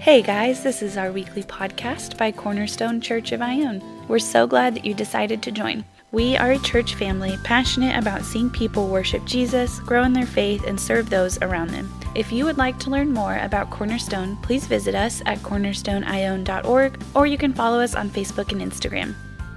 Hey guys, this is our weekly podcast by Cornerstone Church of Ione. We're so glad that you decided to join. We are a church family passionate about seeing people worship Jesus, grow in their faith, and serve those around them. If you would like to learn more about Cornerstone, please visit us at cornerstoneione.org, or you can follow us on Facebook and Instagram.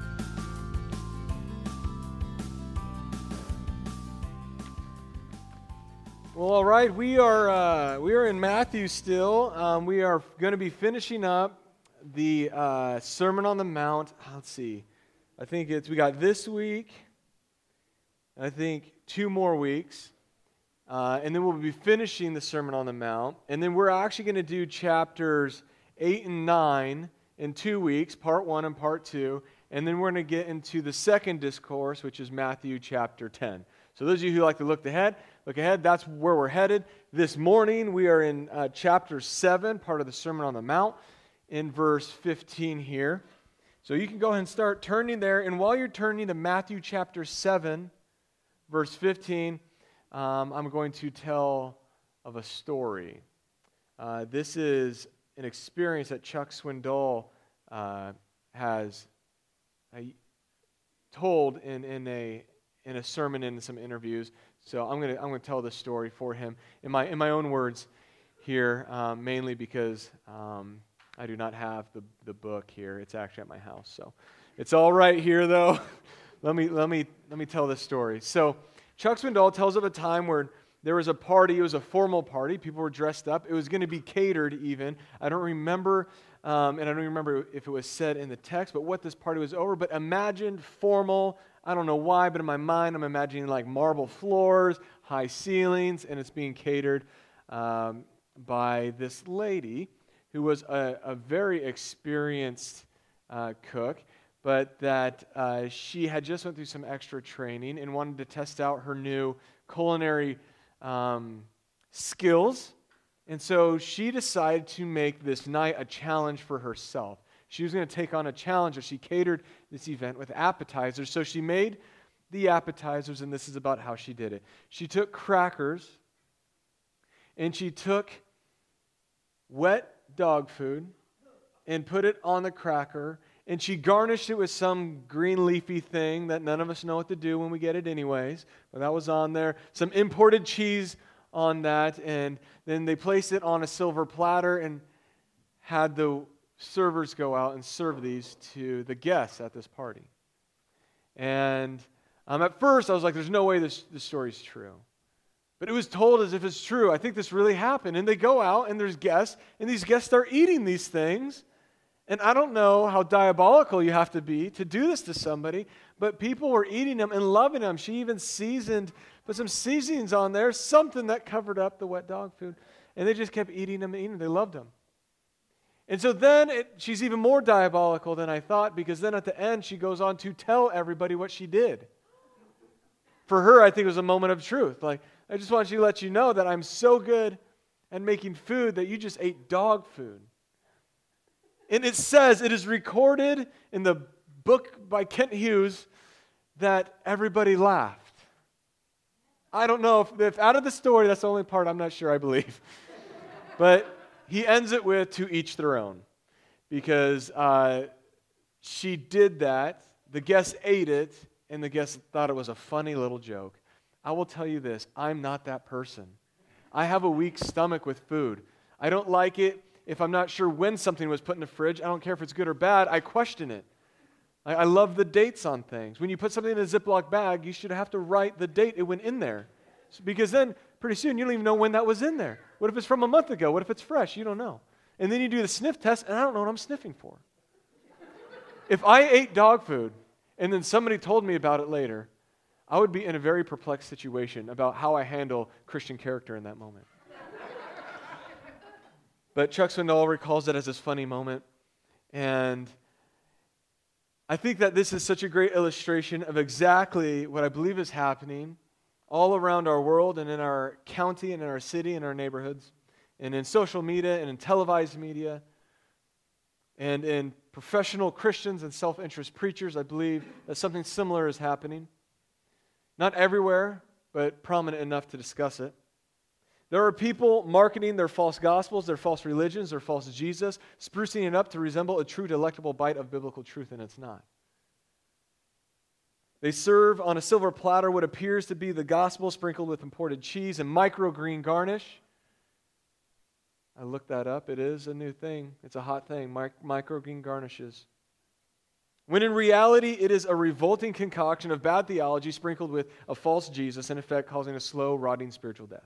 Well, all right, we are in Matthew still. We are going to be finishing up the Sermon on the Mount. Let's see. I think we got this week, I think 2 more weeks, and then we'll be finishing the Sermon on the Mount. And then we're actually going to do chapters 8 and 9 in 2 weeks, part 1 and part 2. And then we're going to get into the second discourse, which is Matthew chapter 10. So those of you who like to look ahead, that's where we're headed. This morning we are in chapter 7, part of the Sermon on the Mount, in verse 15 here. So you can go ahead and start turning there. And while you're turning to Matthew chapter 7, verse 15, I'm going to tell of a story. This is an experience that Chuck Swindoll has told in a sermon and some interviews. So I'm gonna tell this story for him in my own words here, mainly because I do not have the book here. It's actually at my house, so it's all right here though. let me tell this story. So Chuck Swindoll tells of a time where there was a party. It was a formal party. People were dressed up. It was going to be catered even. I don't remember, and I don't remember if it was said in the text, but what this party was over. But imagine formal. I don't know why, but in my mind, I'm imagining like marble floors, high ceilings, and it's being catered by this lady who was a very experienced cook, but that she had just went through some extra training and wanted to test out her new culinary skills. And so she decided to make this night a challenge for herself. She was going to take on a challenge as she catered this event with appetizers. So she made the appetizers, and this is about how she did it. She took crackers, and she took wet dog food and put it on the cracker, and she garnished it with some green leafy thing that none of us know what to do when we get it anyways, but that was on there. Some imported cheese on that, and then they placed it on a silver platter and had the servers go out and serve these to the guests at this party. And at first I was like, there's no way this story's true. But it was told as if it's true. I think this really happened. And they go out and there's guests, and these guests start eating these things. And I don't know how diabolical you have to be to do this to somebody, but people were eating them and loving them. She even put some seasonings on there, something that covered up the wet dog food. And they just kept eating them and eating them. They loved them. And so then she's even more diabolical than I thought, because then at the end she goes on to tell everybody what she did. For her, I think it was a moment of truth. Like, I just want to let you know that I'm so good at making food that you just ate dog food. And it says, it is recorded in the book by Kent Hughes that everybody laughed. I don't know if out of the story, that's the only part I'm not sure I believe. But he ends it with, to each their own, because she did that, the guests ate it, and the guests thought it was a funny little joke. I will tell you this, I'm not that person. I have a weak stomach with food. I don't like it if I'm not sure when something was put in the fridge. I don't care if it's good or bad, I question it. I love the dates on things. When you put something in a Ziploc bag, you should have to write the date it went in there. Because then, pretty soon, you don't even know when that was in there. What if it's from a month ago? What if it's fresh? You don't know. And then you do the sniff test, and I don't know what I'm sniffing for. If I ate dog food, and then somebody told me about it later, I would be in a very perplexed situation about how I handle Christian character in that moment. But Chuck Swindoll recalls it as this funny moment, and I think that this is such a great illustration of exactly what I believe is happening all around our world and in our county and in our city and our neighborhoods and in social media and in televised media and in professional Christians and self-interest preachers. I believe that something similar is happening. Not everywhere, but prominent enough to discuss it. There are people marketing their false gospels, their false religions, their false Jesus, sprucing it up to resemble a true delectable bite of biblical truth, and it's not. They serve on a silver platter what appears to be the gospel sprinkled with imported cheese and microgreen garnish. I looked that up. It is a new thing. It's a hot thing, microgreen garnishes. When in reality, it is a revolting concoction of bad theology sprinkled with a false Jesus, in effect causing a slow, rotting spiritual death.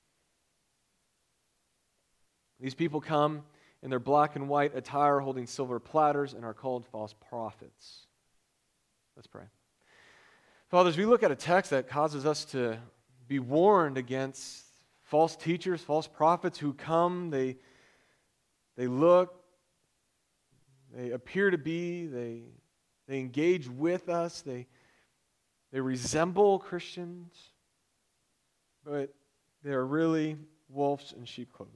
These people come in their black and white attire holding silver platters and are called false prophets. Let's pray. Father, as we look at a text that causes us to be warned against false teachers, false prophets who come, they look, they appear to be, they engage with us, they resemble Christians, but they're really wolves in sheep clothing.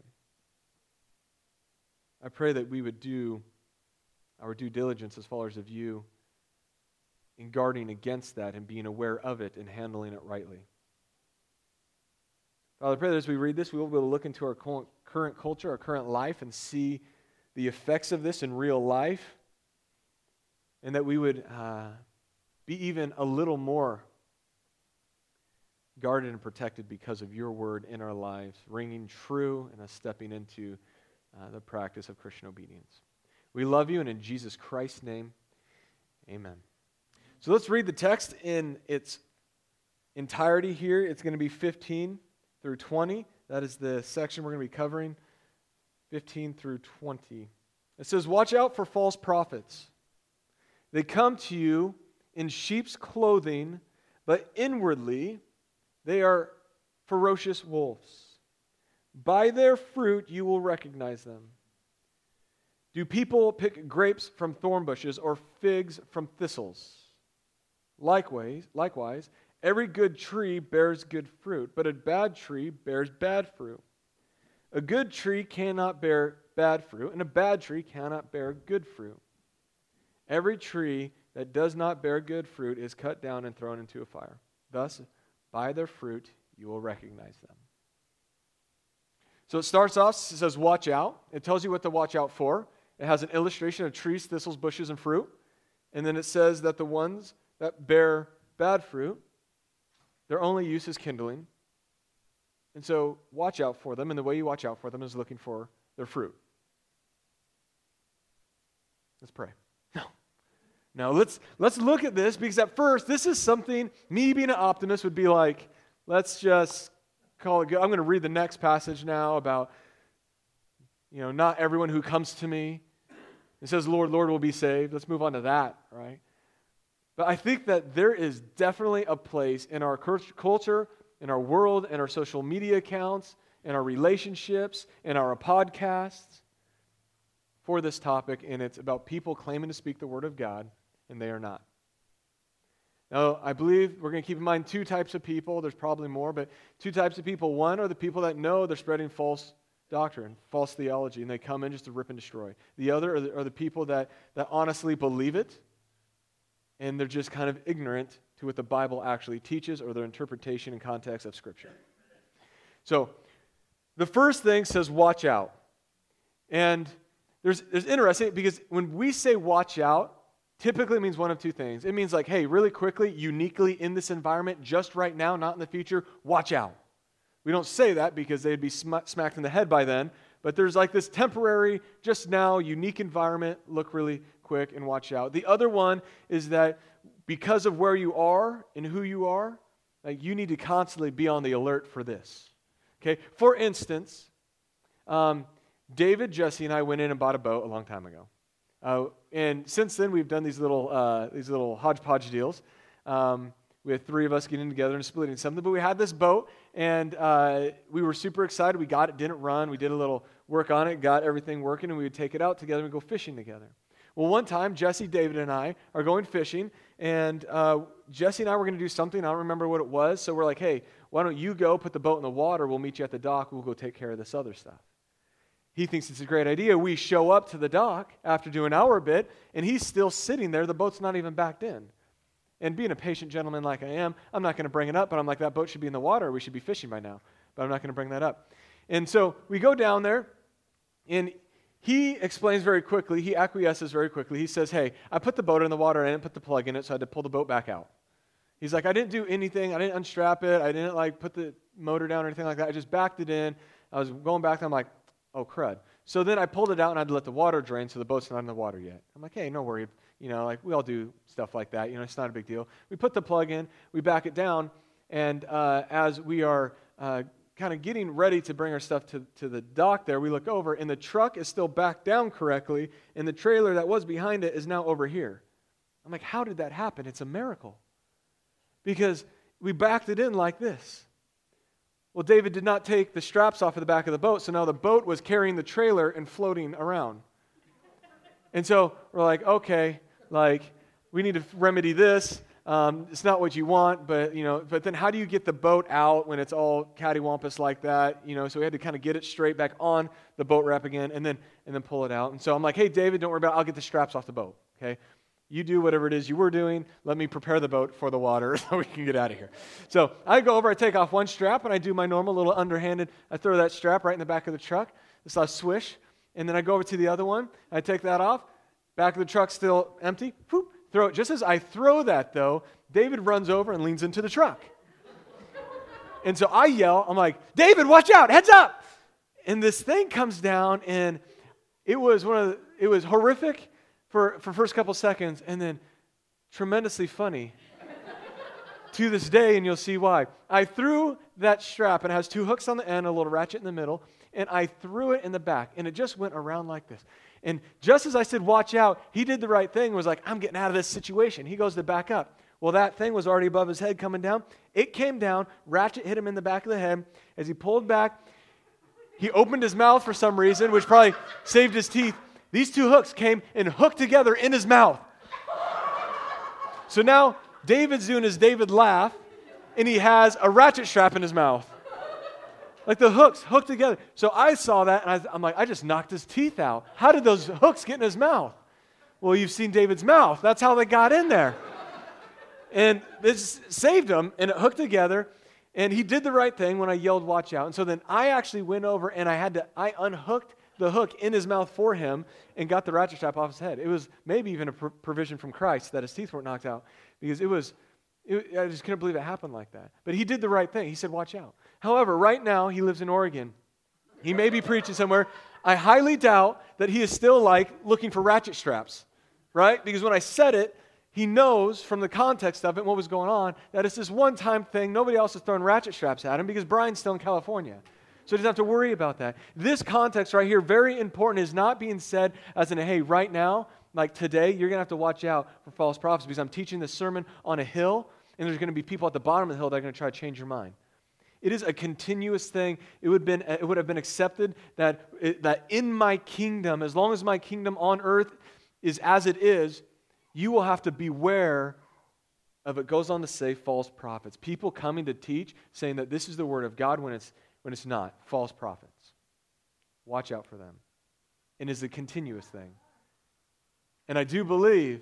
I pray that we would do our due diligence as followers of you in guarding against that and being aware of it and handling it rightly. Father, I pray that as we read this, we will be able to look into our current culture, our current life, and see the effects of this in real life, and that we would be even a little more guarded and protected because of your word in our lives, ringing true and us stepping into the practice of Christian obedience. We love you, and in Jesus Christ's name, amen. So let's read the text in its entirety here. It's going to be 15 through 20. That is the section we're going to be covering, 15 through 20. It says, "Watch out for false prophets. They come to you in sheep's clothing, but inwardly they are ferocious wolves. By their fruit you will recognize them. Do people pick grapes from thorn bushes or figs from thistles? Likewise, every good tree bears good fruit, but a bad tree bears bad fruit. A good tree cannot bear bad fruit, and a bad tree cannot bear good fruit. Every tree that does not bear good fruit is cut down and thrown into a fire. Thus, by their fruit you will recognize them." So it starts off, it says, watch out. It tells you what to watch out for. It has an illustration of trees, thistles, bushes, and fruit. And then it says that the ones that bear bad fruit, their only use is kindling. And so watch out for them, and the way you watch out for them is looking for their fruit. Let's pray. Now let's look at this, because at first, this is something, me being an optimist would be like, let's just call it good. I'm going to read the next passage now about, not everyone who comes to me. It says, Lord, Lord will be saved. Let's move on to that, right? But I think that there is definitely a place in our culture, in our world, in our social media accounts, in our relationships, in our podcasts for this topic, and it's about people claiming to speak the word of God, and they are not. Now, I believe we're going to keep in mind two types of people. There's probably more, but two types of people. One are the people that know they're spreading false doctrine, false theology, and they come in just to rip and destroy. The other are the people that honestly believe it, and they're just kind of ignorant to what the Bible actually teaches or their interpretation and context of Scripture. So, the first thing says, watch out. And there's interesting, because when we say watch out, typically means one of two things. It means like, hey, really quickly, uniquely in this environment, just right now, not in the future, watch out. We don't say that because they'd be smacked in the head by then, but there's like this temporary, just now, unique environment, look really quick and watch out. The other one is that because of where you are and who you are, like you need to constantly be on the alert for this. Okay, for instance, David, Jesse, and I went in and bought a boat a long time ago. And since then, we've done these little hodgepodge deals with three of us getting together and splitting something. But we had this boat, and we were super excited. We got it, didn't run. We did a little work on it, got everything working, and we would take it out together and go fishing together. Well, one time, Jesse, David, and I are going fishing, and Jesse and I were going to do something. I don't remember what it was. So we're like, hey, why don't you go put the boat in the water? We'll meet you at the dock. We'll go take care of this other stuff. He thinks it's a great idea. We show up to the dock after doing our bit, and he's still sitting there. The boat's not even backed in. And being a patient gentleman like I am, I'm not going to bring it up, but I'm like, that boat should be in the water. We should be fishing by now. but I'm not going to bring that up. And so we go down there, and he explains very quickly, he acquiesces very quickly. He says, hey, I put the boat in the water, I didn't put the plug in it, so I had to pull the boat back out. He's like, I didn't do anything, I didn't unstrap it, I didn't like put the motor down or anything like that, I just backed it in. I was going back, and I'm like, oh, crud. So then I pulled it out, and I had to let the water drain, so the boat's not in the water yet. I'm like, hey, no worry. Like we all do stuff like that. It's not a big deal. We put the plug in, we back it down, and as we are kind of getting ready to bring our stuff to the dock there, we look over, and the truck is still back down correctly, and the trailer that was behind it is now over here. I'm like, how did that happen? It's a miracle. Because we backed it in like this. Well, David did not take the straps off of the back of the boat, so now the boat was carrying the trailer and floating around. And so we're like, okay, we need to remedy this. It's not what you want, but then how do you get the boat out when it's all cattywampus like that? So we had to kind of get it straight back on the boat wrap again and then pull it out. And so I'm like, hey, David, don't worry about it. I'll get the straps off the boat, okay? You do whatever it is you were doing. Let me prepare the boat for the water so we can get out of here. So I go over, I take off one strap, and I do my normal little underhanded, I throw that strap right in the back of the truck. It's a swish. And then I go over to the other one, I take that off. Back of the truck still empty. Whoop, throw it. Just as I throw that, though, David runs over and leans into the truck. And so I yell, I'm like, David, watch out, heads up. And this thing comes down, and it was horrific for first couple seconds, and then tremendously funny to this day, and you'll see why. I threw that strap, and it has two hooks on the end, a little ratchet in the middle, and I threw it in the back, and it just went around like this. And just as I said, watch out, he did the right thing, was like, I'm getting out of this situation. He goes to back up. Well, that thing was already above his head coming down. It came down, ratchet hit him in the back of the head. As he pulled back, he opened his mouth for some reason, which probably saved his teeth. These two hooks came and hooked together in his mouth. So now David's doing his David laugh, and he has a ratchet strap in his mouth. Like the hooks hooked together. So I saw that, and I'm like, I just knocked his teeth out. How did those hooks get in his mouth? Well, you've seen David's mouth. That's how they got in there. And this saved him, and it hooked together, and he did the right thing when I yelled, watch out. And so then I actually went over, and I unhooked the hook in his mouth for him and got the ratchet strap off his head. It was maybe even a provision from Christ that his teeth weren't knocked out, because I just couldn't believe it happened like that. But he did the right thing. He said, watch out. However, right now, he lives in Oregon. He may be preaching somewhere. I highly doubt that he is still looking for ratchet straps, right? Because when I said it, he knows from the context of it, what was going on, that it's this one-time thing. Nobody else is throwing ratchet straps at him because Brian's still in California. So he doesn't have to worry about that. This context right here, very important, is not being said as in, hey, right now, like today, you're going to have to watch out for false prophets because I'm teaching this sermon on a hill, and there's going to be people at the bottom of the hill that are going to try to change your mind. It is a continuous thing. It would have been accepted that in my kingdom, as long as my kingdom on earth is as it is, you will have to beware of, it goes on to say, false prophets. People coming to teach, saying that this is the word of God when it's not. False prophets. Watch out for them. And it's a continuous thing. And I do believe,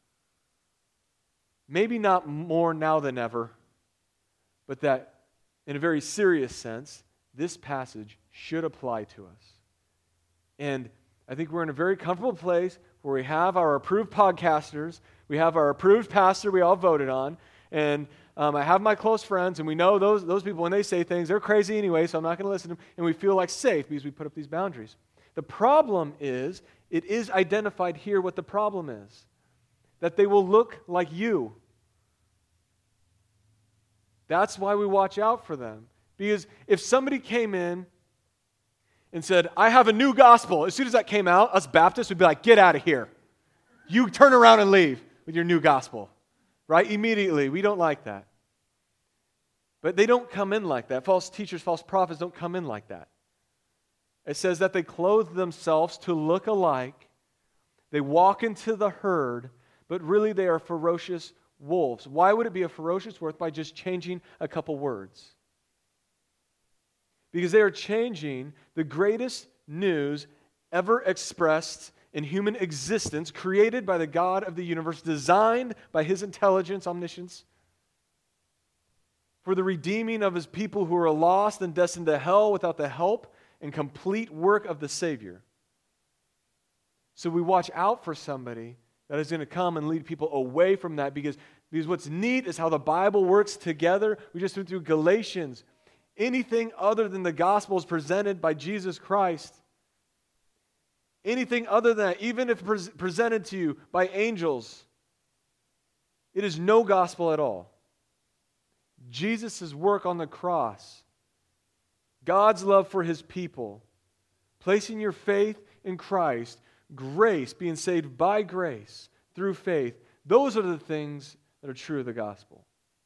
maybe not more now than ever, but that in a very serious sense, this passage should apply to us. And I think we're in a very comfortable place where we have our approved podcasters, we have our approved pastor we all voted on, and I have my close friends, and we know those people, when they say things, they're crazy anyway, so I'm not going to listen to them, and we feel safe because we put up these boundaries. The problem is, it is identified here what the problem is, that they will look like you. That's why we watch out for them. Because if somebody came in and said, I have a new gospel, as soon as that came out, us Baptists would be like, get out of here. You turn around and leave with your new gospel. Right? Immediately. We don't like that. But they don't come in like that. False teachers, false prophets don't come in like that. It says that they clothe themselves to look alike. They walk into the herd, but really they are ferocious wolves. Why would it be a ferocious wolf? By just changing a couple words. Because they are changing the greatest news ever expressed in human existence, created by the God of the universe, designed by His intelligence, omniscience. for the redeeming of his people who are lost and destined to hell without the help and complete work of the Savior. So we watch out for somebody that is going to come and lead people away from that, because what's neat is how the Bible works together. We just went through Galatians. Anything other than the gospel is presented by Jesus Christ. Anything other than that, even if presented to you by angels, it is no gospel at all. Jesus' work on the cross, God's love for his people, placing your faith in Christ, grace, being saved by grace through faith, those are the things that are true of the gospel.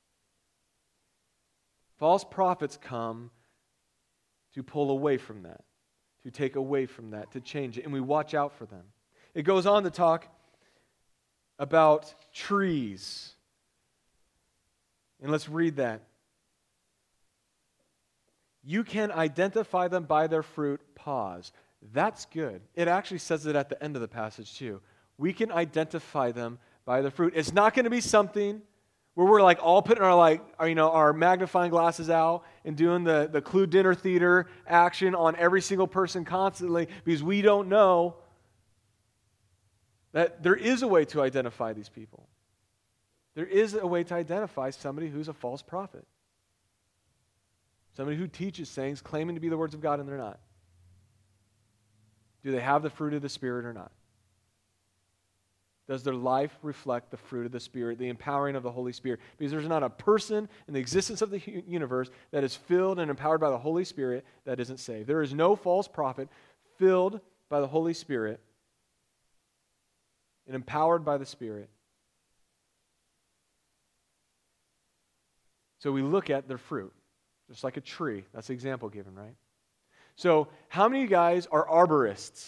False prophets come to pull away from that, to take away from that, to change it, and we watch out for them. It goes on to talk about trees. And let's read that. You can identify them by their fruit. Pause. That's good. It actually says it at the end of the passage too. We can identify them by their fruit. It's not going to be something where we're like all putting our magnifying glasses out and doing the Clue dinner theater action on every single person constantly, because we don't know that there is a way to identify these people. There is a way to identify somebody who's a false prophet. Somebody who teaches things claiming to be the words of God and they're not. Do they have the fruit of the Spirit or not? Does their life reflect the fruit of the Spirit, the empowering of the Holy Spirit? Because there's not a person in the existence of the universe that is filled and empowered by the Holy Spirit that isn't saved. There is no false prophet filled by the Holy Spirit and empowered by the Spirit. So we look at their fruit, just like a tree. That's the example given, right? So how many of you guys are arborists?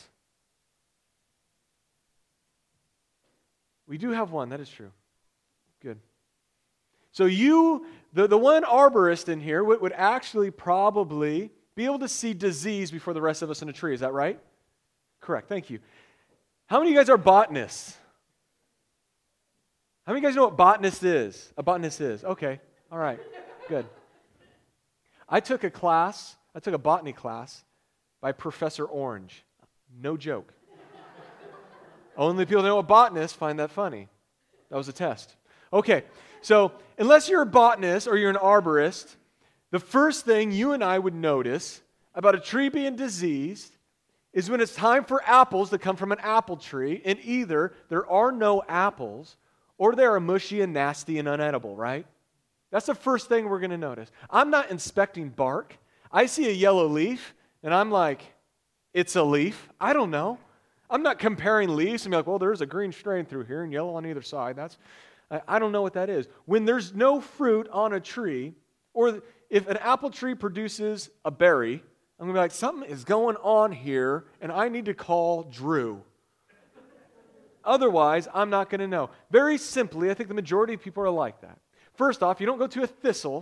We do have one, that is true. Good. So you, the one arborist in here, would actually probably be able to see disease before the rest of us in a tree. Is that right? Correct, thank you. How many of you guys are botanists? How many of you guys know what botanist is? A botanist is. Okay, all right, good. I took a botany class by Professor Orange. No joke. Only people that know a botanist find that funny. That was a test. Okay, so unless you're a botanist or you're an arborist, the first thing you and I would notice about a tree being diseased is when it's time for apples to come from an apple tree, and either there are no apples or they are mushy and nasty and unedible, right? That's the first thing we're going to notice. I'm not inspecting bark. I see a yellow leaf, and I'm like, it's a leaf. I don't know. I'm not comparing leaves and be like, well, there's a green strain through here and yellow on either side. I don't know what that is. When there's no fruit on a tree, or if an apple tree produces a berry, I'm going to be like, something is going on here, and I need to call Drew. Otherwise, I'm not going to know. Very simply, I think the majority of people are like that. First off, you don't go to a thistle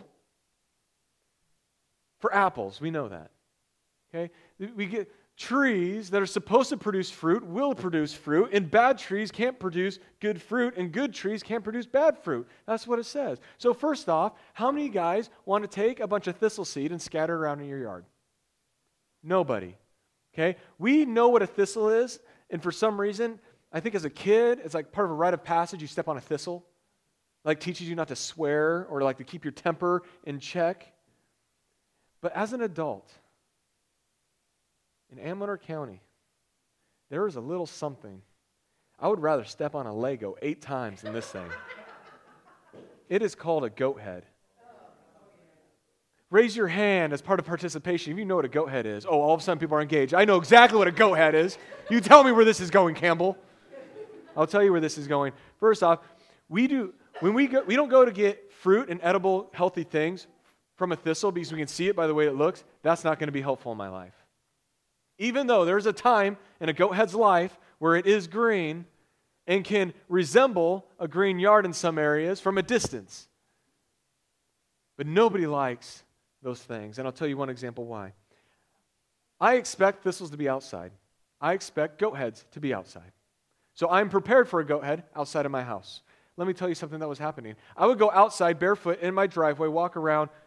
for apples. We know that. Okay? We get trees that are supposed to produce fruit will produce fruit, and bad trees can't produce good fruit, and good trees can't produce bad fruit. That's what it says. So first off, how many guys want to take a bunch of thistle seed and scatter it around in your yard? Nobody. Okay? We know what a thistle is, and for some reason, I think as a kid, it's like part of a rite of passage, you step on a thistle. Like teaches you not to swear or like to keep your temper in check. But as an adult, in Amador County, there is a little something. I would rather step on a Lego 8 times than this thing. It is called a goat head. Raise your hand as part of participation if you know what a goat head is. Oh, all of a sudden people are engaged. I know exactly what a goat head is. You tell me where this is going, Campbell. I'll tell you where this is going. First off, we don't go to get fruit and edible, healthy things from a thistle because we can see it by the way it looks. That's not going to be helpful in my life. Even though there's a time in a goat head's life where it is green and can resemble a green yard in some areas from a distance. But nobody likes those things. And I'll tell you one example why. I expect thistles to be outside. I expect goat heads to be outside. So I'm prepared for a goat head outside of my house. Let me tell you something that was happening. I would go outside barefoot in my driveway, walk around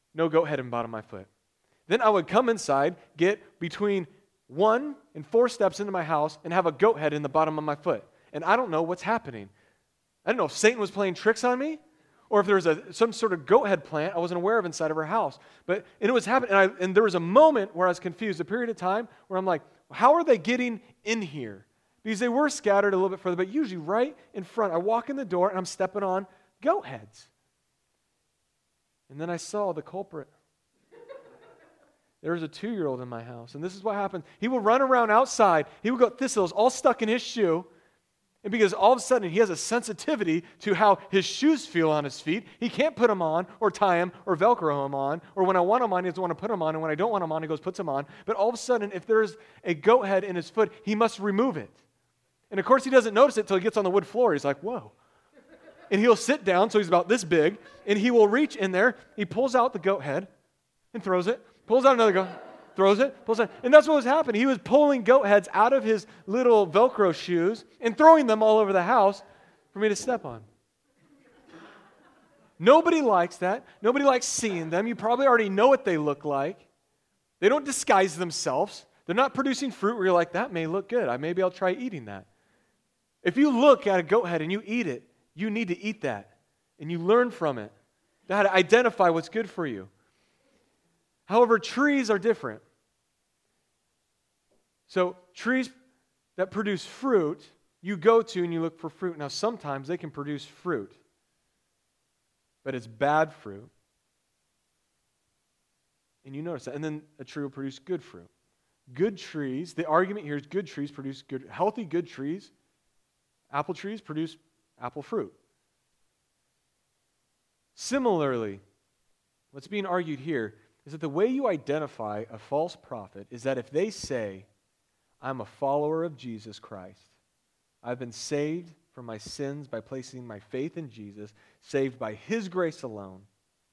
no goat head in the bottom of my foot. Then I would come inside, get between 1 and 4 steps into my house, and have a goat head in the bottom of my foot. And I don't know what's happening. I don't know if Satan was playing tricks on me, or if there was some sort of goat head plant I wasn't aware of inside of her house. And it was happening, and there was a moment where I was confused, a period of time where I'm like, how are they getting in here? Because they were scattered a little bit further, but usually right in front. I walk in the door, and I'm stepping on goat heads. And then I saw the culprit. There was a 2-year-old in my house, and this is what happened. He would run around outside. He would get thistles all stuck in his shoe, and because all of a sudden he has a sensitivity to how his shoes feel on his feet, he can't put them on or tie them or Velcro them on, or when I want them on, he doesn't want to put them on, and when I don't want them on, he goes puts them on. But all of a sudden, if there's a goat head in his foot, he must remove it. And of course, he doesn't notice it until he gets on the wood floor. He's like, whoa. And he'll sit down, so he's about this big, and he will reach in there, he pulls out the goat head and throws it, pulls out another goat, throws it, pulls out. And that's what was happening. He was pulling goat heads out of his little Velcro shoes and throwing them all over the house for me to step on. Nobody likes that. Nobody likes seeing them. You probably already know what they look like. They don't disguise themselves. They're not producing fruit where you're like, that may look good. Maybe I'll try eating that. If you look at a goat head and you eat it, you need to eat that. And you learn from it how to identify what's good for you. However, trees are different. So trees that produce fruit, you go to and you look for fruit. Now, sometimes they can produce fruit, but it's bad fruit. And you notice that. And then a tree will produce good fruit. Good trees, the argument here is good trees produce good, healthy good trees. Apple trees produce apple fruit. Similarly, what's being argued here is that the way you identify a false prophet is that if they say, I'm a follower of Jesus Christ, I've been saved from my sins by placing my faith in Jesus, saved by His grace alone,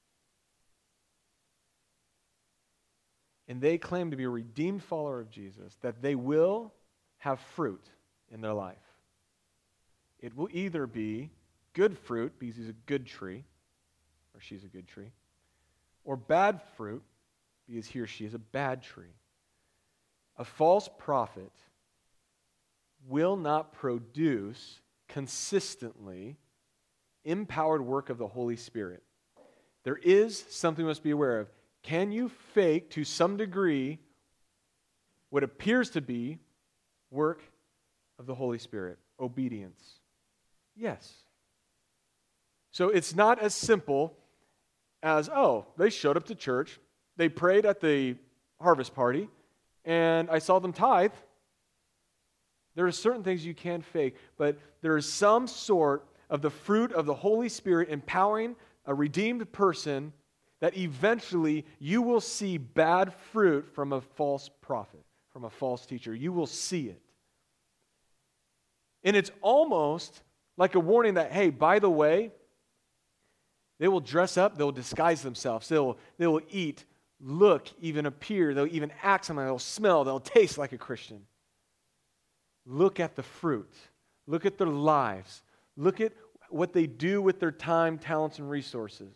and they claim to be a redeemed follower of Jesus, that they will have fruit in their life. It will either be good fruit, because he's a good tree, or she's a good tree, or bad fruit, because he or she is a bad tree. A false prophet will not produce consistently empowered work of the Holy Spirit. There is something we must be aware of. Can you fake, to some degree, what appears to be work of the Holy Spirit? Obedience. Yes. So it's not as simple as, they showed up to church, they prayed at the harvest party, and I saw them tithe. There are certain things you can't fake, but there is some sort of the fruit of the Holy Spirit empowering a redeemed person that eventually you will see bad fruit from a false prophet, from a false teacher. You will see it. And it's almost like a warning that, hey, by the way, they will dress up, they'll disguise themselves, they will eat, look, even appear, they'll even act something, they'll smell, they'll taste like a Christian. Look at the fruit. Look at their lives. Look at what they do with their time, talents, and resources.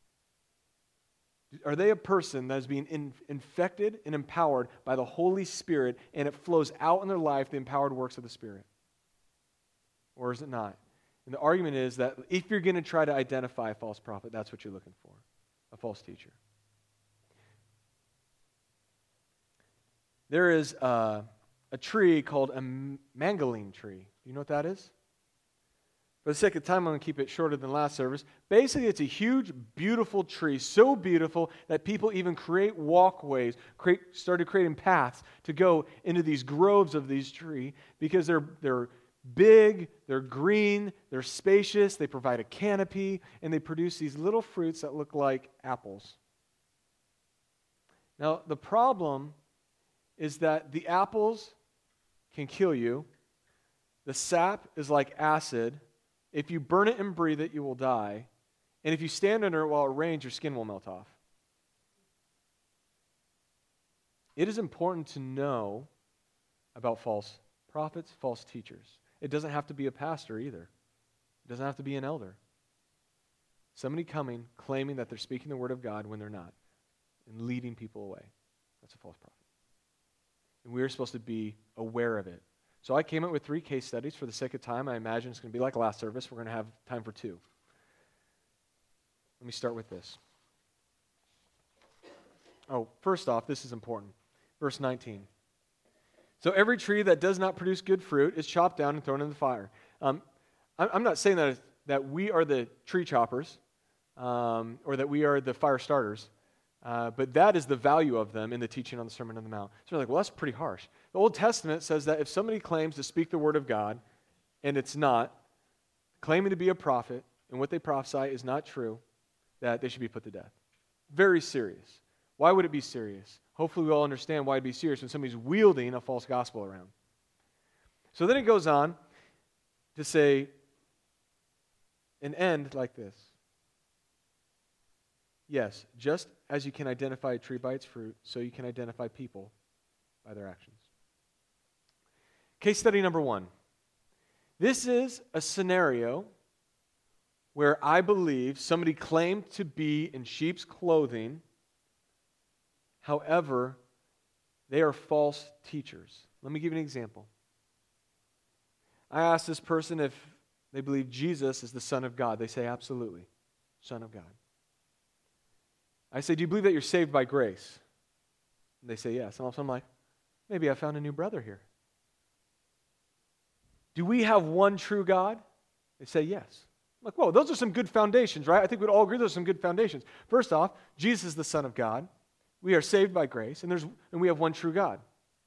Are they a person that is being infected and empowered by the Holy Spirit, and it flows out in their life, the empowered works of the Spirit? Or is it not? And the argument is that if you're going to try to identify a false prophet, that's what you're looking for, a false teacher. There is a tree called a mangolin tree. Do you know what that is? For the sake of time, I'm going to keep it shorter than last service. Basically, it's a huge, beautiful tree, so beautiful that people even create walkways, started creating paths to go into these groves of these trees because they're big, they're green, they're spacious, they provide a canopy, and they produce these little fruits that look like apples. Now, the problem is that the apples can kill you. The sap is like acid. If you burn it and breathe it, you will die. And if you stand under it while it rains, your skin will melt off. It is important to know about false prophets, false teachers. It doesn't have to be a pastor either. It doesn't have to be an elder. Somebody coming, claiming that they're speaking the word of God when they're not. and leading people away. That's a false prophet. And we are supposed to be aware of it. So I came up with 3 case studies. For the sake of time, I imagine it's going to be like last service. We're going to have time for 2. Let me start with this. Oh, first off, this is important. Verse 19. So every tree that does not produce good fruit is chopped down and thrown in the fire. I'm not saying that we are the tree choppers or that we are the fire starters, but that is the value of them in the teaching on the Sermon on the Mount. So you're like, well, that's pretty harsh. The Old Testament says that if somebody claims to speak the word of God and it's not, claiming to be a prophet and what they prophesy is not true, that they should be put to death. Very serious. Why would it be serious? Hopefully we all understand why it'd be serious when somebody's wielding a false gospel around. So then it goes on to say an end like this. Yes, just as you can identify a tree by its fruit, so you can identify people by their actions. Case study number 1. This is a scenario where I believe somebody claimed to be in sheep's clothing. However, they are false teachers. Let me give you an example. I asked this person if they believe Jesus is the Son of God. They say, absolutely, Son of God. I say, do you believe that you're saved by grace? And they say, yes. And also I'm like, maybe I found a new brother here. Do we have one true God? They say, yes. I'm like, whoa, those are some good foundations, right? I think we'd all agree those are some good foundations. First off, Jesus is the Son of God. We are saved by grace, and we have one true God.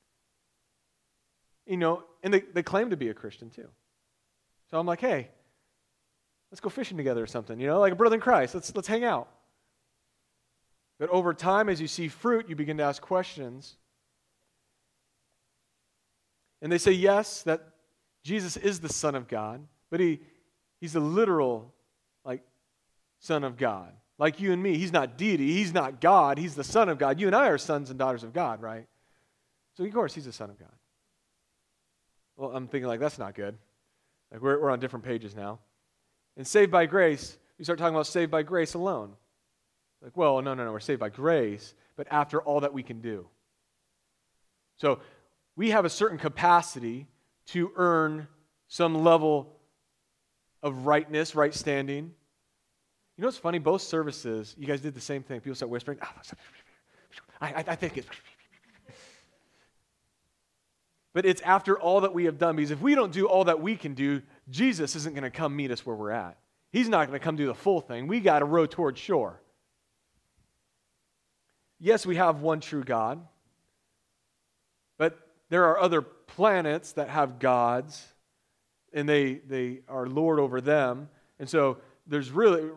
You know, and they claim to be a Christian too. So I'm like, hey, let's go fishing together or something, you know, like a brother in Christ. Let's hang out. But over time, as you see fruit, you begin to ask questions. And they say, yes, that Jesus is the Son of God, but he's the literal, like, Son of God. Like you and me, he's not deity, he's not God, he's the Son of God. You and I are sons and daughters of God, right? So of course, he's the Son of God. Well, I'm thinking like, that's not good. Like we're on different pages now. And saved by grace, we start talking about saved by grace alone. Like, well, no, we're saved by grace, but after all that we can do. So we have a certain capacity to earn some level of rightness, right standing. You know what's funny? Both services, you guys did the same thing. People start whispering, I think it's... But it's after all that we have done, because if we don't do all that we can do, Jesus isn't going to come meet us where we're at. He's not going to come do the full thing. We got to row toward shore. Yes, we have one true God, but there are other planets that have gods, and they are Lord over them. And so there's really,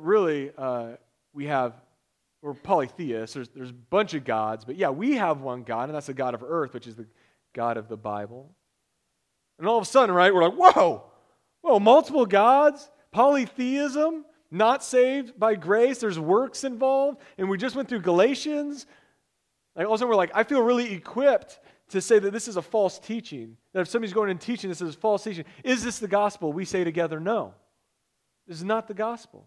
we're polytheists. There's a bunch of gods, but yeah, we have one God, and that's the God of earth, which is the God of the Bible. And all of a sudden, right, we're like, whoa, multiple gods, polytheism, not saved by grace, there's works involved, and we just went through Galatians. Like, all of a sudden we're like, I feel really equipped to say that this is a false teaching, that if somebody's going and teaching this is false teaching, is this the gospel? We say together, no. This is not the gospel.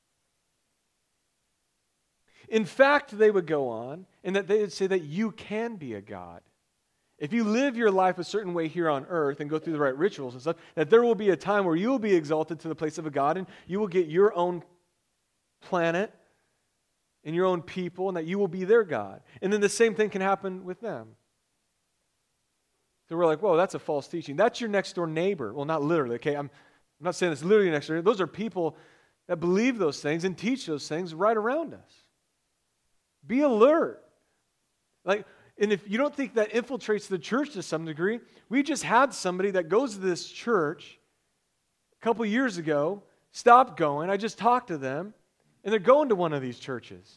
In fact, they would go on, and that they would say that you can be a God. If you live your life a certain way here on earth and go through the right rituals and stuff, that there will be a time where you will be exalted to the place of a God, and you will get your own planet and your own people, and that you will be their God. And then the same thing can happen with them. So we're like, whoa, that's a false teaching. That's your next door neighbor. Well, not literally, okay? I'm not saying it's literally next door. Those are people that believe those things and teach those things right around us. Be alert. And if you don't think that infiltrates the church to some degree, we just had somebody that goes to this church a couple years ago, stopped going. I just talked to them, and they're going to one of these churches.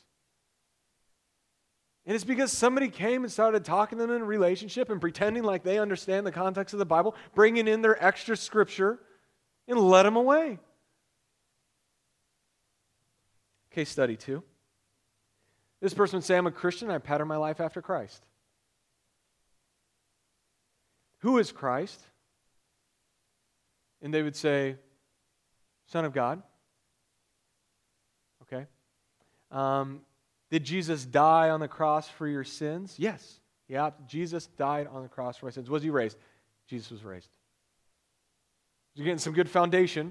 And it's because somebody came and started talking to them in a relationship and pretending like they understand the context of the Bible, bringing in their extra scripture, and led them away. Case study 2. This person would say, I'm a Christian, I pattern my life after Christ. Who is Christ? And they would say, Son of God. Okay. Did Jesus die on the cross for your sins? Yes. Yeah, Jesus died on the cross for my sins. Was he raised? Jesus was raised. You're getting some good foundation.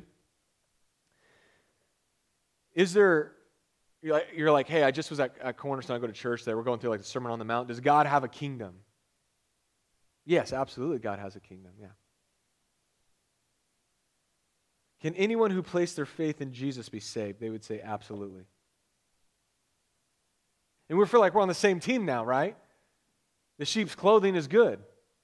Is there, you're like, hey, I just was at Cornerstone, I go to church there, we're going through like the Sermon on the Mount. Does God have a kingdom? Yes, absolutely, God has a kingdom, yeah. Can anyone who placed their faith in Jesus be saved? They would say absolutely. And we feel like we're on the same team now, right? The sheep's clothing is good.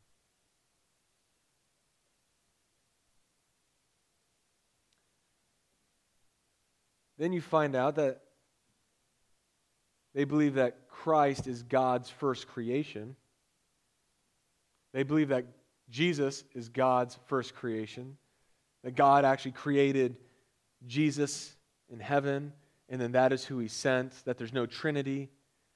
Then you find out that they believe that Christ is God's first creation. They believe that Jesus is God's first creation. That God actually created Jesus in heaven, and then that is who he sent, that there's no Trinity.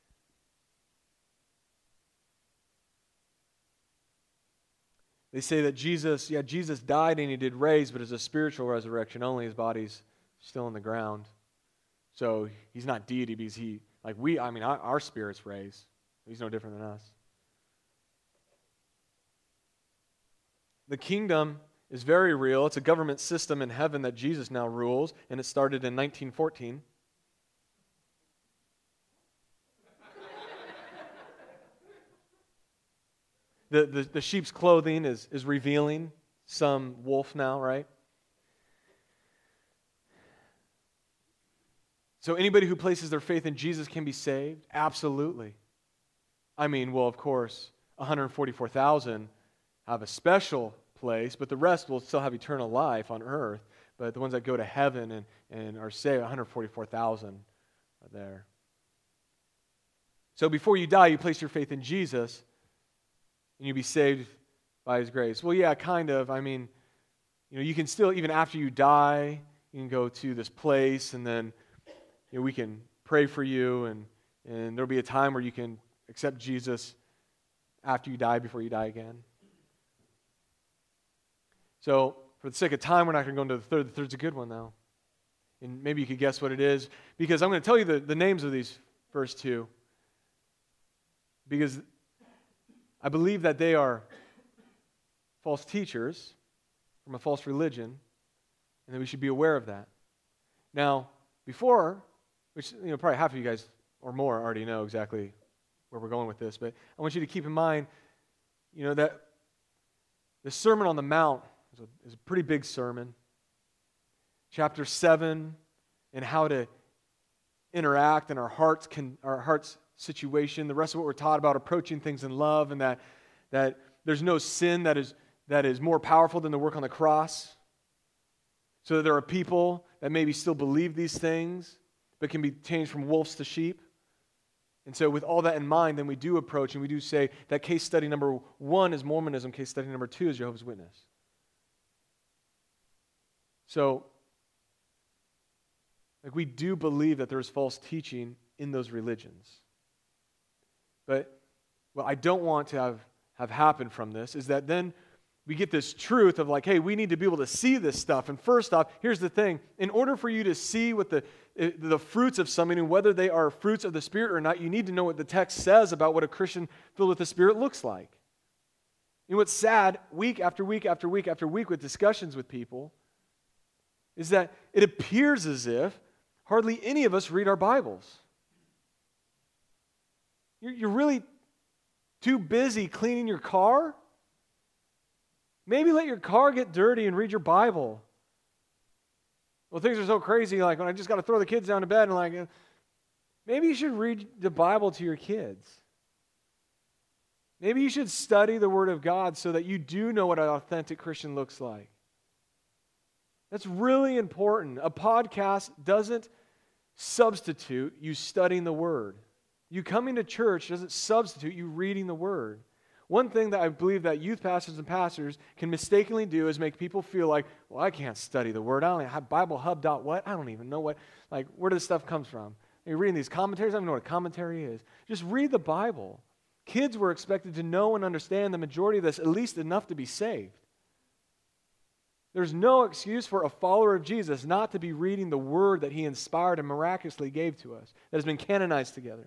They say that Jesus died and he did raise, but it's a spiritual resurrection only. His body's still in the ground. So he's not deity because our spirit's raised. He's no different than us. The kingdom is very real. It's a government system in heaven that Jesus now rules, and it started in 1914. The sheep's clothing is revealing some wolf now, right? So anybody who places their faith in Jesus can be saved? Absolutely. Of course, 144,000 have a special place, but the rest will still have eternal life on earth. But the ones that go to heaven and are saved, 144,000 are there. So before you die, you place your faith in Jesus, and you be saved by his grace. Well, yeah, kind of. You can still, even after you die, you can go to this place, and then we can pray for you, and there'll be a time where you can accept Jesus after you die, before you die again. So, for the sake of time, we're not going to go into the third. The third's a good one, though. And maybe you could guess what it is, because I'm going to tell you the names of these first two, because I believe that they are false teachers from a false religion, and that we should be aware of that. Now, before, which probably half of you guys or more already know exactly where we're going with this, but I want you to keep in mind, that the Sermon on the Mount is a pretty big sermon. Chapter 7, and how to interact in our heart's situation. The rest of what we're taught about approaching things in love, and that there's no sin that is more powerful than the work on the cross. So that there are people that maybe still believe these things, but can be changed from wolves to sheep. And so with all that in mind, then we do approach and we do say that case study number 1 is Mormonism, case study number 2 is Jehovah's Witness. So, we do believe that there's false teaching in those religions. But what I don't want to have happen from this is that then we get this truth of hey, we need to be able to see this stuff. And first off, here's the thing. In order for you to see what the fruits of something, and whether they are fruits of the Spirit or not, you need to know what the text says about what a Christian filled with the Spirit looks like. What's sad, week after week after week after week with discussions with people, is that it appears as if hardly any of us read our Bibles. You're really too busy cleaning your car? Maybe let your car get dirty and read your Bible. Well, things are so crazy, when I just got to throw the kids down to bed, and maybe you should read the Bible to your kids. Maybe you should study the Word of God so that you do know what an authentic Christian looks like. That's really important. A podcast doesn't substitute you studying the Word. You coming to church doesn't substitute you reading the Word. One thing that I believe that youth pastors and pastors can mistakenly do is make people feel like, well, I can't study the Word. I don't have BibleHub. I don't even know where this stuff comes from. You're reading these commentaries. I don't even know what a commentary is. Just read the Bible. Kids were expected to know and understand the majority of this, at least enough to be saved. There's no excuse for a follower of Jesus not to be reading the word that he inspired and miraculously gave to us, that has been canonized together.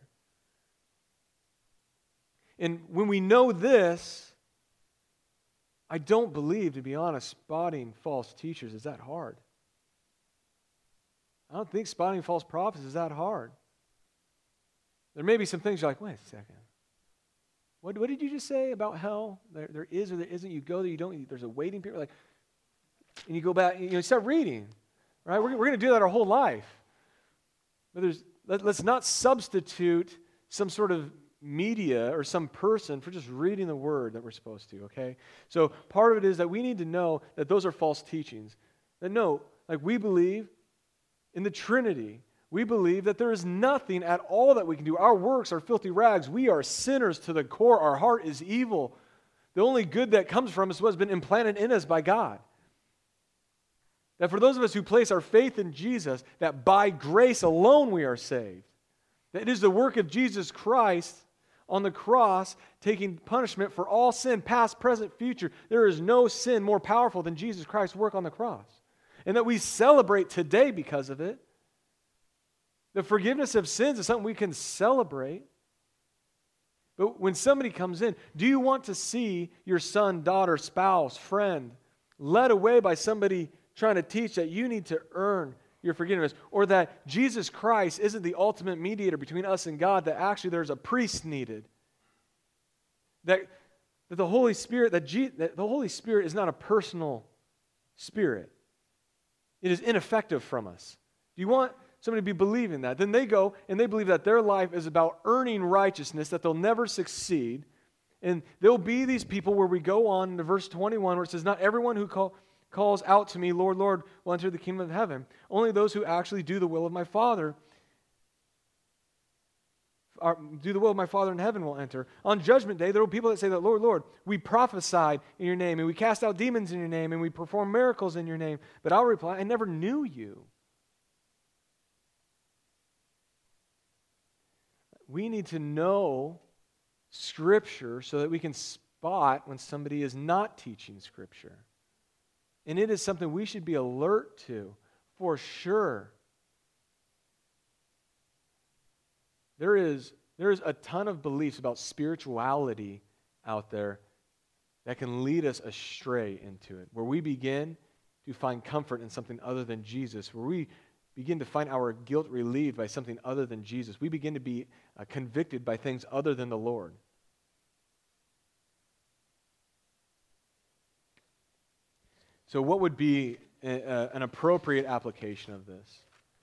And when we know this, I don't believe, to be honest, spotting false teachers is that hard. I don't think spotting false prophets is that hard. There may be some things you're like, wait a second. What did you just say about hell? There is or there isn't. You go there, you don't. There's a waiting period. Like, and you go back, you start reading. Right? We're going to do that our whole life. But let's not substitute some sort of media or some person for just reading the word that we're supposed to, okay? So part of it is that we need to know that those are false teachings. That no, like we believe in the Trinity. We believe that there is nothing at all that we can do. Our works are filthy rags. We are sinners to the core. Our heart is evil. The only good that comes from us was been implanted in us by God. That for those of us who place our faith in Jesus, that by grace alone we are saved. That it is the work of Jesus Christ on the cross, taking punishment for all sin, past, present, future. There is no sin more powerful than Jesus Christ's work on the cross. And that we celebrate today because of it. The forgiveness of sins is something we can celebrate. But when somebody comes in, do you want to see your son, daughter, spouse, friend led away by somebody trying to teach that you need to earn your forgiveness, or that Jesus Christ isn't the ultimate mediator between us and God, that actually there's a priest needed? That the Holy Spirit, that the Holy Spirit is not a personal spirit. It is ineffective from us. Do you want somebody to be believing that? Then they go and they believe that their life is about earning righteousness, that they'll never succeed. And there'll be these people where we go on to verse 21 where it says, not everyone who calls out to me, Lord, Lord, will enter the kingdom of heaven. Only those who actually do the will of my Father, do the will of my Father in heaven will enter. On judgment day, there will be people that say that, Lord, Lord, we prophesied in your name, and we cast out demons in your name, and we perform miracles in your name. But I'll reply, I never knew you. We need to know Scripture so that we can spot when somebody is not teaching Scripture. And it is something we should be alert to, for sure. There is a ton of beliefs about spirituality out there that can lead us astray into it, where we begin to find comfort in something other than Jesus, where we begin to find our guilt relieved by something other than Jesus. We begin to be convicted by things other than the Lord. So what would be an appropriate application of this?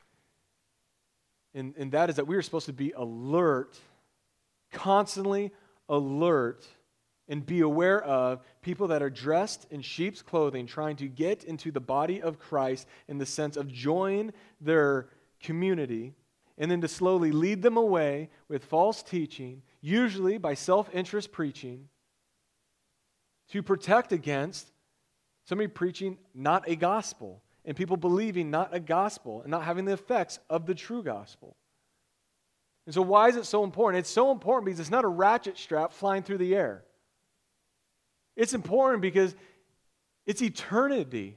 And that is that we are supposed to be alert, constantly alert, and be aware of people that are dressed in sheep's clothing, trying to get into the body of Christ in the sense of join their community, and then to slowly lead them away with false teaching, usually by self-interest preaching, to protect against somebody preaching not a gospel, and people believing not a gospel, and not having the effects of the true gospel. And so why is it so important? It's so important because it's not a ratchet strap flying through the air. It's important because it's eternity.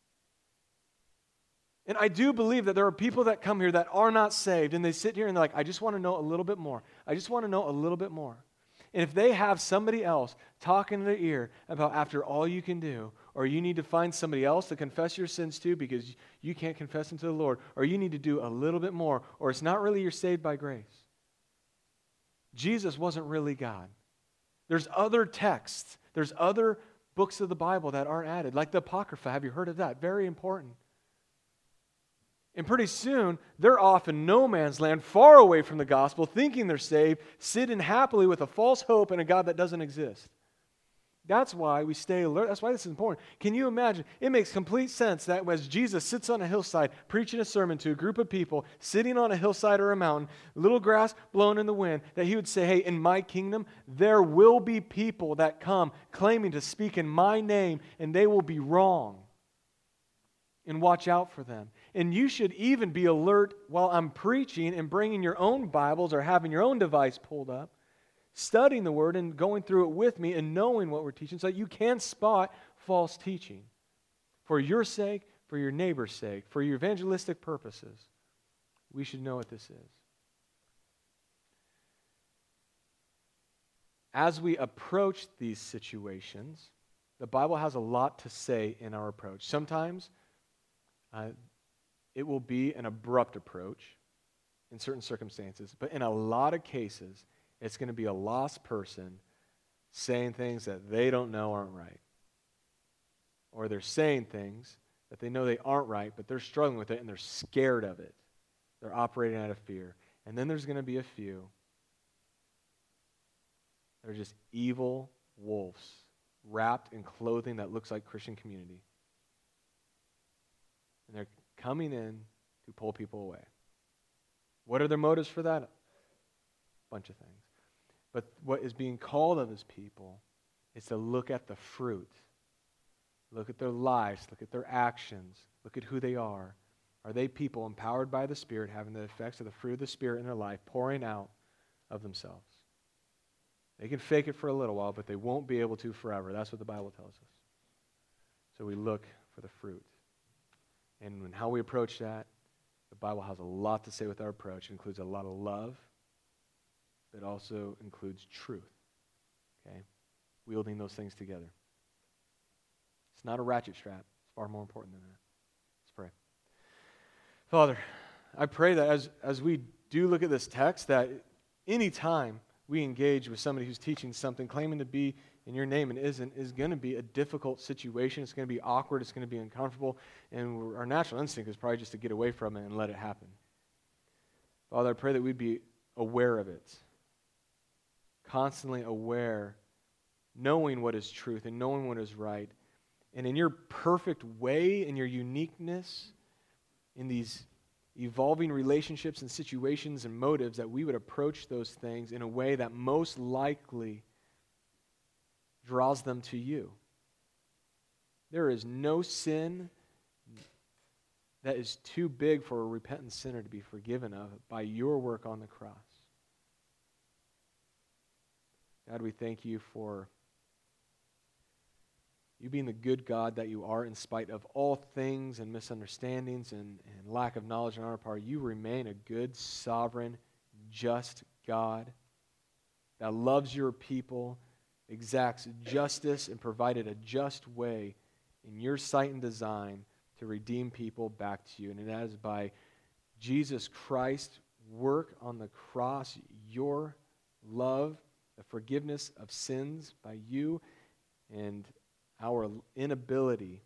And I do believe that there are people that come here that are not saved, and they sit here and they're like, I just want to know a little bit more. I just want to know a little bit more. And if they have somebody else talking in their ear about after all you can do, or you need to find somebody else to confess your sins to because you can't confess them to the Lord, or you need to do a little bit more, or it's not really you're saved by grace. Jesus wasn't really God. There's other texts. There's other books of the Bible that aren't added, like the Apocrypha. Have you heard of that? Very important. And pretty soon, they're off in no man's land, far away from the gospel, thinking they're saved, sitting happily with a false hope and a God that doesn't exist. That's why we stay alert. That's why this is important. Can you imagine? It makes complete sense that as Jesus sits on a hillside preaching a sermon to a group of people sitting on a hillside or a mountain, little grass blown in the wind, that he would say, hey, in my kingdom, there will be people that come claiming to speak in my name, and they will be wrong. And watch out for them. And you should even be alert while I'm preaching and bringing your own Bibles or having your own device pulled up, studying the Word and going through it with me and knowing what we're teaching so that you can spot false teaching. for your sake, for your neighbor's sake, for your evangelistic purposes, we should know what this is. As we approach these situations, the Bible has a lot to say in our approach. Sometimes it will be an abrupt approach in certain circumstances, but in a lot of cases, it's going to be a lost person saying things that they don't know aren't right. Or they're saying things that they know they aren't right, but they're struggling with it and they're scared of it. They're operating out of fear. And then there's going to be a few. They're just evil wolves wrapped in clothing that looks like Christian community. And they're coming in to pull people away. What are their motives for that? A bunch of things. But what is being called of his people is to look at the fruit. Look at their lives. Look at their actions. Look at who they are. Are they people empowered by the Spirit, having the effects of the fruit of the Spirit in their life, pouring out of themselves? They can fake it for a little while, but they won't be able to forever. That's what the Bible tells us. So we look for the fruit. And how we approach that, the Bible has a lot to say with our approach. It includes a lot of love, but also includes truth. Okay? Wielding those things together. It's not a ratchet strap. It's far more important than that. Let's pray. Father, I pray that as we do look at this text, that any time we engage with somebody who's teaching something, claiming to be in your name and isn't, is going to be a difficult situation. It's going to be awkward. It's going to be uncomfortable. And our natural instinct is probably just to get away from it and let it happen. Father, I pray that we'd be aware of it. Constantly aware, knowing what is truth and knowing what is right. And in your perfect way, in your uniqueness, in these evolving relationships and situations and motives, that we would approach those things in a way that most likely draws them to you. There is no sin that is too big for a repentant sinner to be forgiven of by your work on the cross. God, we thank you for you being the good God that you are, in spite of all things and misunderstandings and lack of knowledge on our part. You remain a good, sovereign, just God that loves your people, exacts justice, and provided a just way in your sight and design to redeem people back to you. And that is by Jesus Christ's work on the cross, your love, the forgiveness of sins by you, and our inability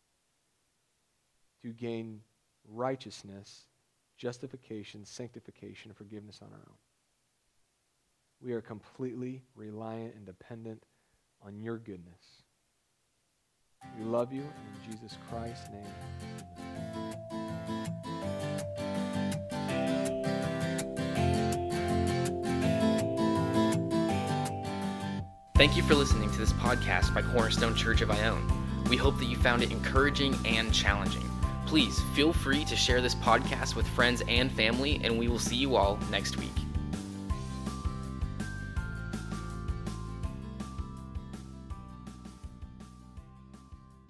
to gain righteousness, justification, sanctification, and forgiveness on our own. We are completely reliant and dependent on your goodness. We love you, and in Jesus Christ's name, Thank you for listening to this podcast by Cornerstone Church of Ione. We hope that you found it encouraging and challenging. Please feel free to share this podcast with friends and family, and we will see you all next week.